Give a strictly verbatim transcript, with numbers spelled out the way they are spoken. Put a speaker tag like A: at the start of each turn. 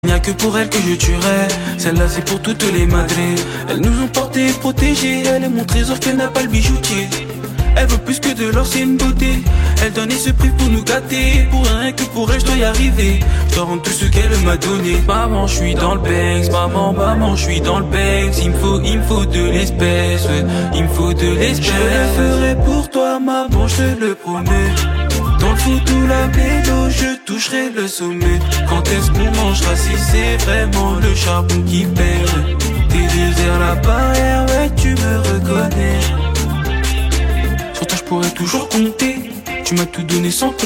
A: Y'a que pour elle que je tuerai. Celle-là c'est pour toutes les madrées. Elles nous ont portés et protégés. Elle est mon trésor qu'elle n'a pas le bijoutier. Elle veut plus que de l'or, c'est une beauté. Elle donne et se prive pour nous gâter. Pour rien que pour elle je dois y arriver. Je dois rendre tout ce qu'elle m'a donné. Maman je suis dans le Banks. Maman, maman je suis dans le Banks. Il me faut, il me faut de l'espèce, ouais. Il me faut de l'espèce. Je le ferai pour toi maman, je te le promets. Dans le foot ou la mélo, je toucherai le sommet. Quand est-ce qu'on mangera si c'est vraiment le charbon qui perd? T'es désert la barrière, ouais tu me reconnais. Sur toi je pourrais toujours compter. Tu m'as tout donné sans